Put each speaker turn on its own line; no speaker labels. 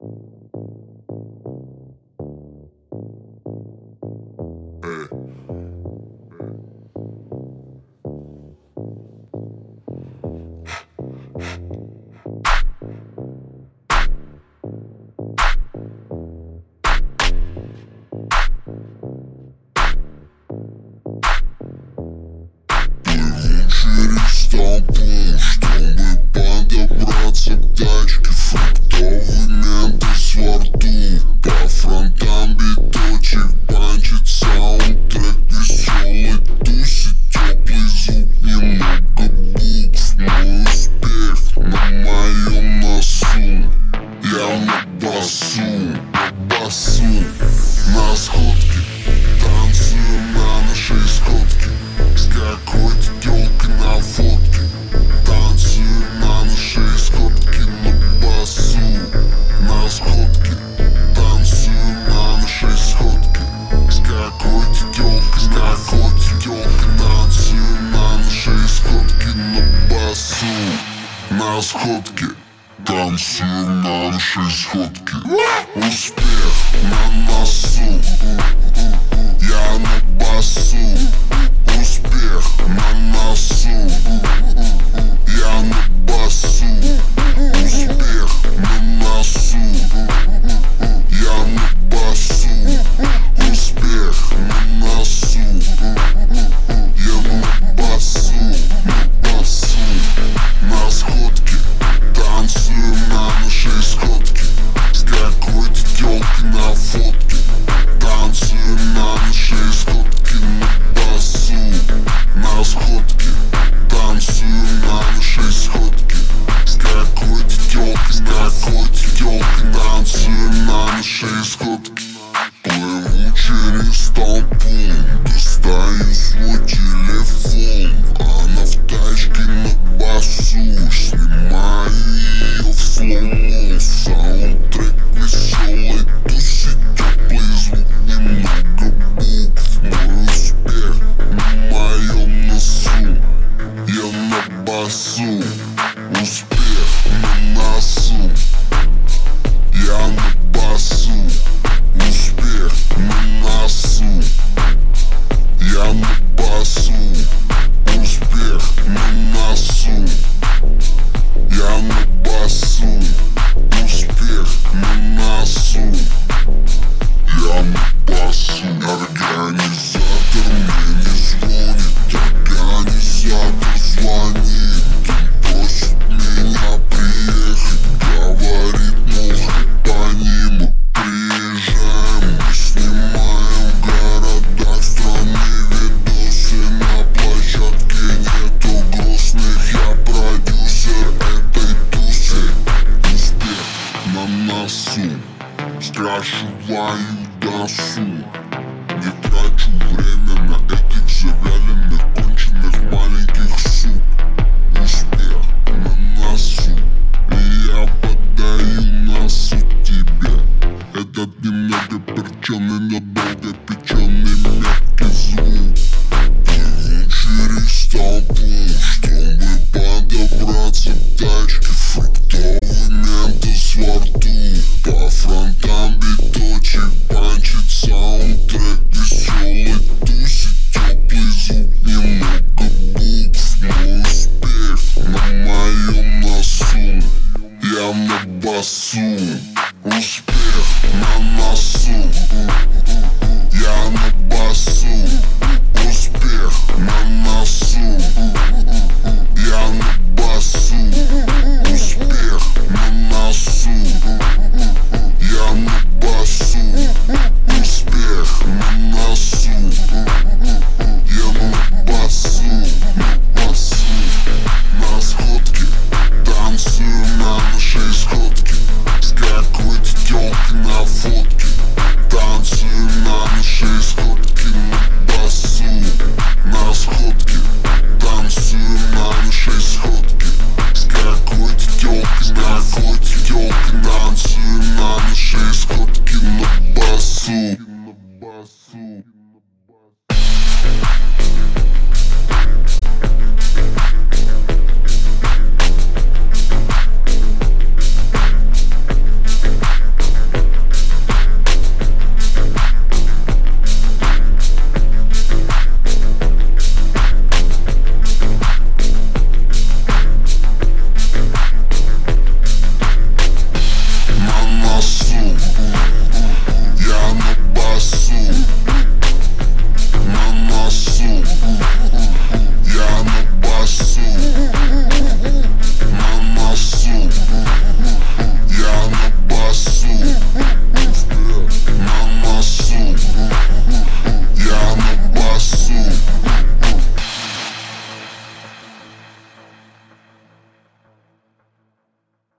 Через толпу, чтобы подобраться к тачке. Фруктовый ментос во рту, по фронтам биточек панчит. Саундтрек веселый тусит, теплый звук, немного букв. Мой успех на моем носу. Я на басу, на сходке. Танцуем на нашей сходке с какой-то тёлкой на фотке. Танцуем на нашей сходке на басу, на сходке. Танцуем на нашей сходке с какой-то тёлкой на фотке. Танцуем на нашей сходке на басу, на сходке. Танцуем на нашей сходке. Успех на носу, я на басу. Успех на носу, я на басу. Успех на носу, я на басу. Успех на носу, я на басу, на сходке. Танцуем на нашей сходке с какой-то тёлкой на фотке. Танцуем на нашей сходке на басу, на сходке. Танцуем на нашей сходке с какой-то тёлкой на фотке. Танцуем на нашей сходке. Плыву через толпу, достаю свой телефон. Она в тачке на басу, снимаю ее в слоу. Саундтрек веселый тусит, теплый звук, немного букв. Мой успех на моем носу, я на басу. Успех на носу, я на басу. Успех на носу, я на басу. Успех на носу, я на басу. Успех на носу, я на басу. Организатор мне не звонит, организатор звонит. Он просит меня приехать, говорит, мол, по ним приезжаем. Мы снимаем в городах страны видосы, на площадке нету грустных. Я продюсер этой тусы. Успех на носу, скрашиваю досу. Не трачу время на этих завяленных, конченых маленьких сук. Успех на носу, и я подаю носу тебе. Этот немного перченый, надолго печеный, мягкий звук. Плыву через толпу, чтобы подобраться к тачке. Фруктовый ментос во рту, по фронтам биточек панчит. Саундтрек веселый тусит, теплый звук, немного букв. Мой успех на моем носу, я на басу. Успех на носу, я на басу. Успех на носу, я на басу. Успех на носу, я на басу. Успех на носу, я на басу, на сходке. Танцуем на нашей сходке с какой-то тёлкой на фотке. Танцуем на нашей сходке